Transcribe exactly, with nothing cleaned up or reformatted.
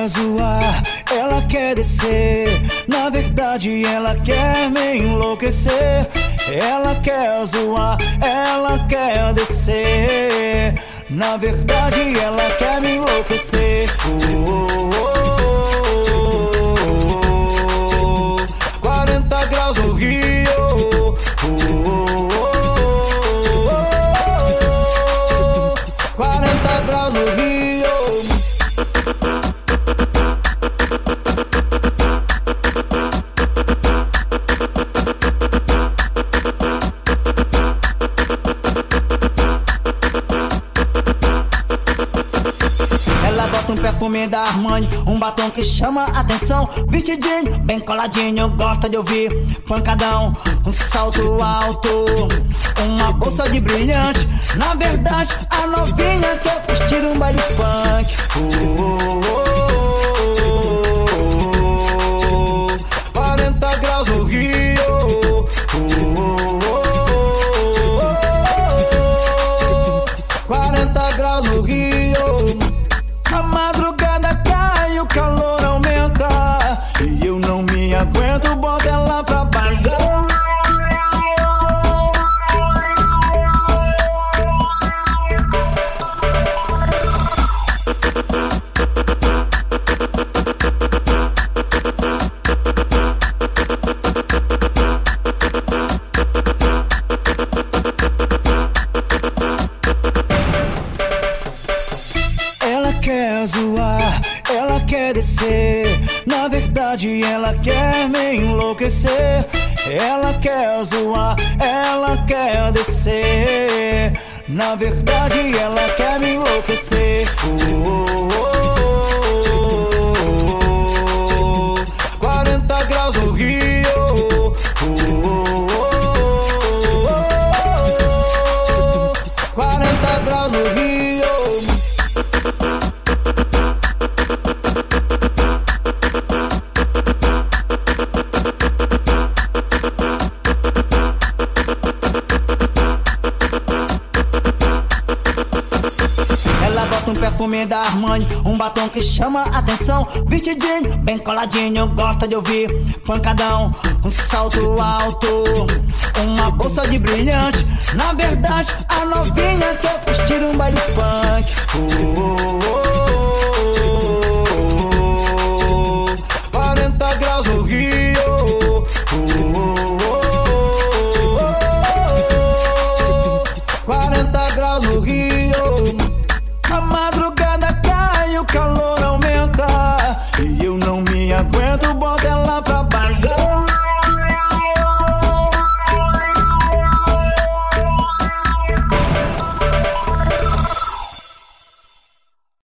quer zoar, ela quer descer. Na verdade ela quer me enlouquecer. Ela quer zoar, ela quer descer. Na verdade ela quer me enlouquecer. Oh, oh, oh, oh. quarenta graus no Rio. Oh, oh, oh, oh. quarenta graus no Rio. Ela bota um perfume da Armani, um batom que chama atenção, vestidinho bem coladinho, gosta de ouvir pancadão, um salto alto, uma bolsa de brilhante. Na verdade a novinha quer curtir um baile funk. Oh, oh, oh, oh. quarenta graus no Rio. Oh, oh, oh, oh. quarenta graus no Rio. A madrugada cai, o calor aumenta e eu não me aguento, bota ela pra baixo. Ela quer zoar, ela quer descer. Na verdade ela quer me enlouquecer. Ela quer zoar, ela quer descer. Na verdade ela quer me enlouquecer. Oh, oh, oh, oh. quarenta graus no Rio. Oh, oh, oh, oh. quarenta graus no Rio. Ela bota um perfume da Armani, um batom que chama atenção, vestidinho bem coladinho, gosta de ouvir pancadão, um salto alto, uma bolsa de brilhante. Na verdade a novinha quer curtir um baile funk. Oh,